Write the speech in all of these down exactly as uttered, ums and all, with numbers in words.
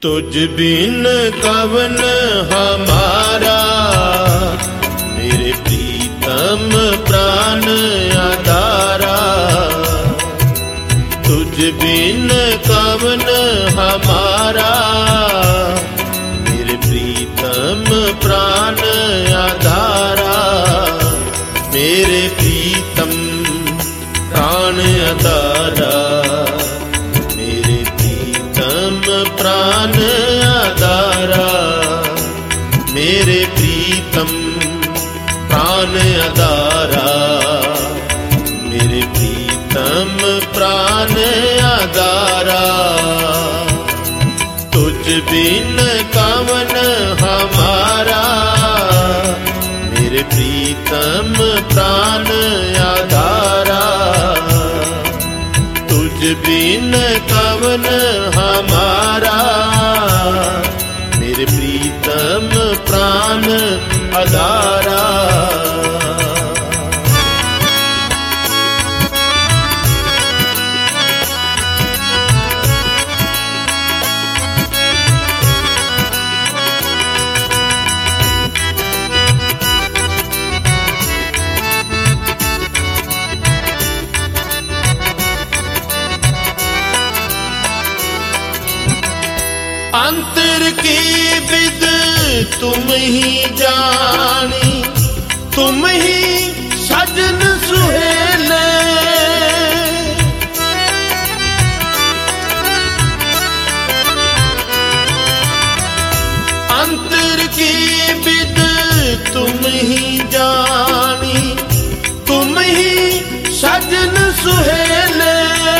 तुझ बिन कवन हमारा, मेरे प्रीतम प्राण आधारा। तुझ बिन कवन हमारा, मेरे प्रीतम प्राण आधारा। मेरे प्रीतम प्राण आधारा, मेरे प्रीतम प्राण आधारा। मेरे प्रीतम प्राण आधारा, मेरे प्रीतम प्राण आधारा। तुझ बिन कवन हमारा, मेरे प्रीतम प्राण आधारा। तुझ बिन कवन हमारा, मेरे प्रीतम प्राण आधारा। अंतर की विद तुम ही जानी, तुम ही सजन सुहेले। अंतर की विद तुम ही जानी, तुम ही सजन सुहेले।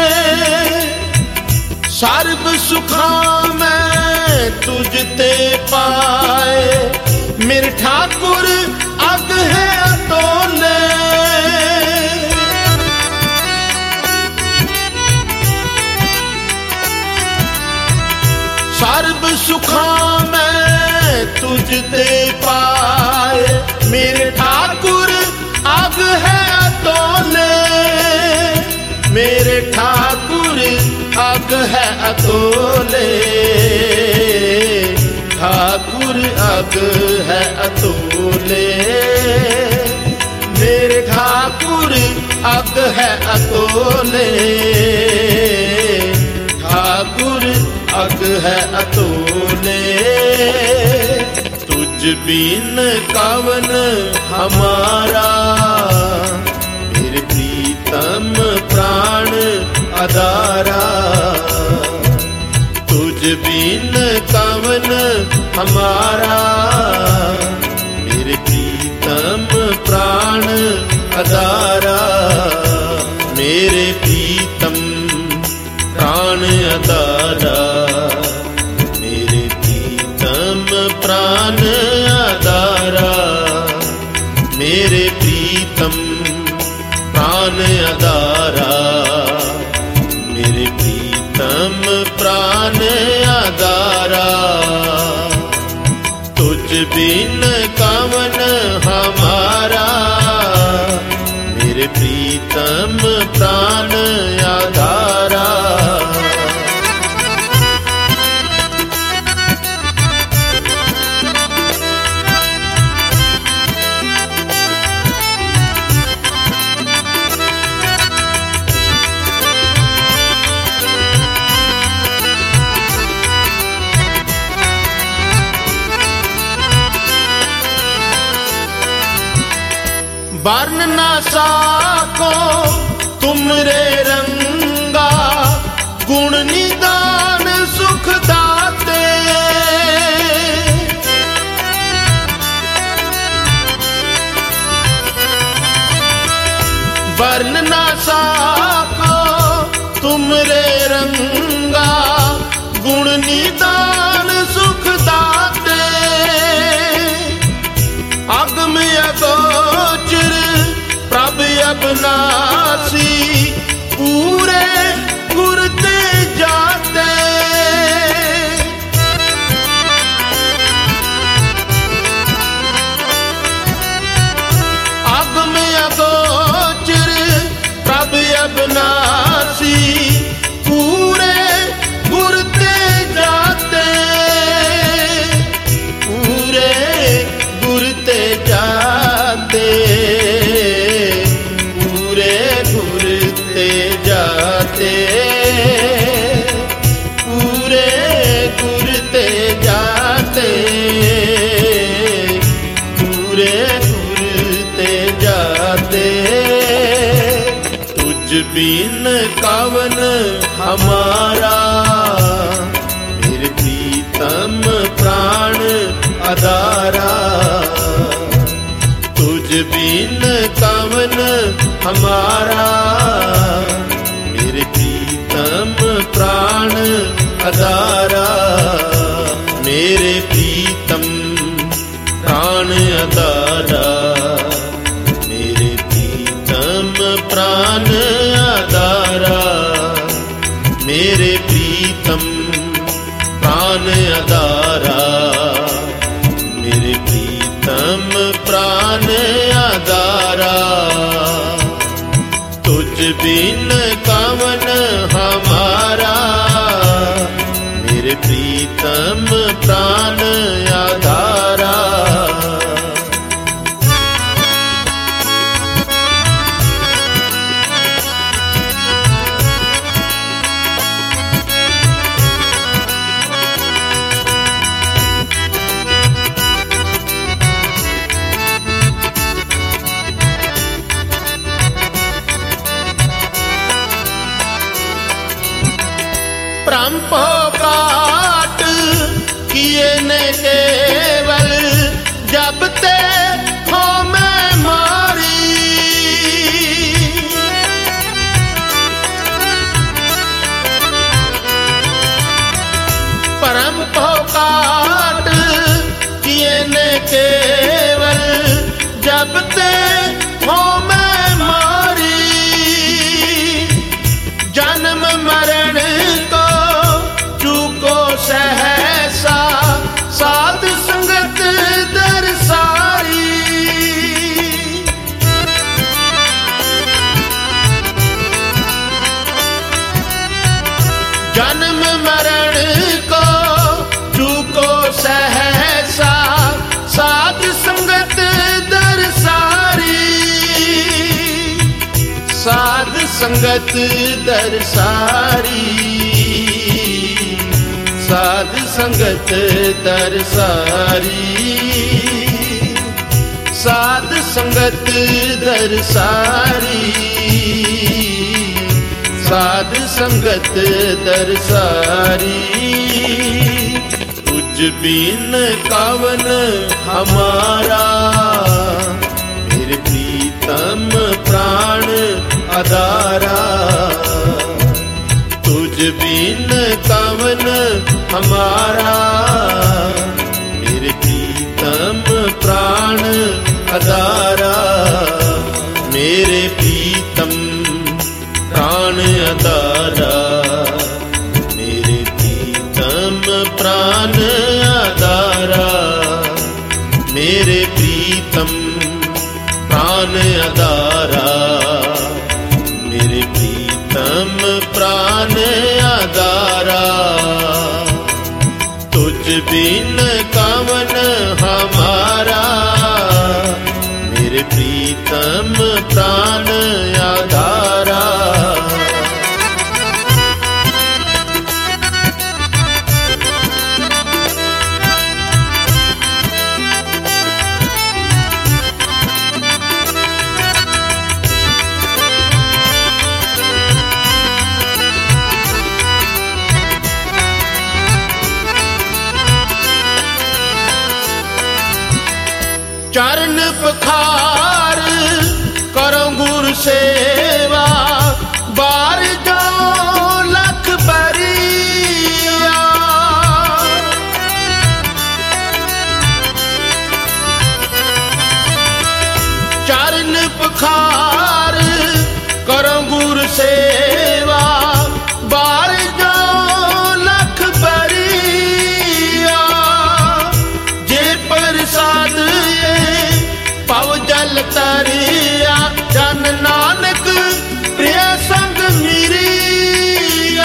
सर्व सुखा में तुझ ते पाए, मेरे ठाकुर अग है अतोले। सर्व सुखा में तुझ ते पाए, मेरे ठाकुर अग है अतोले। मेरे ठाकुर अग है अतोले, ठाकुर अग है अतोले। मेरे ठाकुर अग है अतोले, ठाकुर अग है अतोले। तुझ बिन कवन हमारा, मेरे प्रीतम प्राण आधारा। तुझ बिन कवन हमारा, मेरे प्रीतम प्राण आधारा। मेरे प्रीतम प्राण आधारा, मेरे प्रीतम प्राण आधारा। मेरे प्रीतम प्राण आधारा, मेरे प्रीतम प्राण आधारा। तुझ बिन कवन हमारा, मेरे प्रीतम प्राण आधारा। वर्ण ना साको तुमरे रंगा, गुण निदान सुख दाते। वर्ण ना साको तुमरे रंगा, गुण निदान सुख दाते। अगम अगोचर प्रभ अविनाशी, पूरे गुर ते जाते। अगम अगोचर प्रभ अविनाशी, पूरे गुर ते जाते। बिन कवन हमारा, मेरे प्रीतम प्राण आधारा। तुझ बिन कवन हमारा, मेरे प्रीतम प्राण आधारा। मेरे प्रीतम प्राण आधारा, मेरे प्रीतम प्राण आधारा। मेरे प्रीतम प्राण आधारा, मेरे प्रीतम प्राण आधारा। तुझ बिन कवन हमारा, मेरे प्रीतम प्राण आधारा। ब्रह्मोपाट किए ने केवल, जब ते हो मैं मारी। ब्रह्मोपाट किए ने केवल, जब ते हो मैं मारी। जन्म मरण सहसा साध संगत दरसारी। जन्म मरण को चूको सहसा साध संगत दरसारी। साध संगत दरसारी, साध संगत दरसारी। साध संगत दरसारी, साध संगत दरसारी। तुझ बिन कवन हमारा, मेरे प्रीतम प्राण आधारा। तुझ बिन कवन हमारा, मेरे प्रीतम प्राण आधारा। मेरे प्रीतम प्राण आधारा, मेरे प्रीतम प्राण आधारा। मेरे प्रीतम प्राण आधारा, मेरे प्रीतम प्राण आधारा। तुझ बिन कवन हमारा, मेरे प्रीतम प्राण आधारा। चरण पखार करो गुरु सेवा, बार जाओ लख बरिया। चरण पखार करो गुरु सेवा, बार जाओ लख बरिया। जे प्रसाद पव जल तरिया, जन नानक प्रिय संग मिरिया।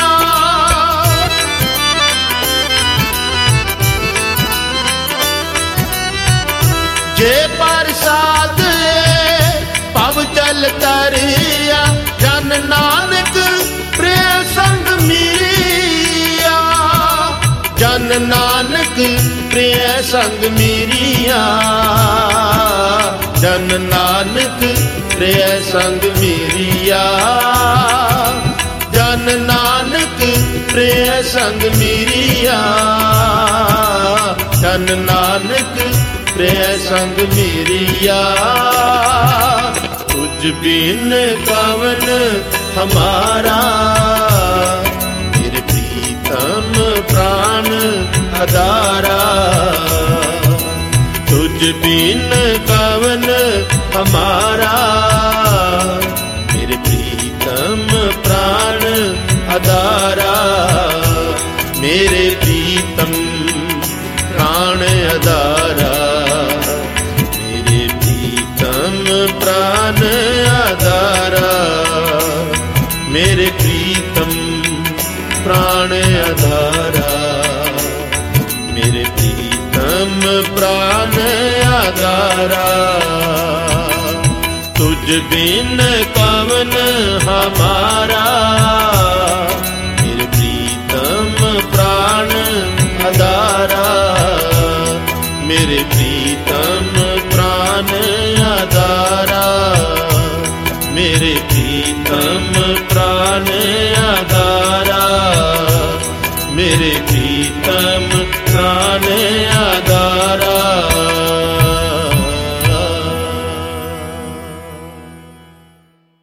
जे प्रसाद पव जल तरिया, जन नानक प्रिय संग मिरिया। जन नानक प्रिय संग मिरिया, जन नानक प्रिय संग मीरिया, जन नानक प्रिय संग मीरिया, जन नानक प्रिय संग मीरिया। तुझ बिन कवन हमारा, मेरे प्रीतम प्राण आधारा। तुझ बिन कवन हमारा, मेरे प्रीतम प्राण आधारा। मेरे प्रीतम प्राण आधारा, मेरे प्रीतम प्राण आधारा, मेरे प्रीतम प्राण आधारा, मेरे प्रीतम प्राण आधारा। तुझ बिन कवन हमारा, मेरे प्रीतम प्राण आधारा, मेरे प्रीतम प्राण आधारा, मेरे प्रीतम प्राण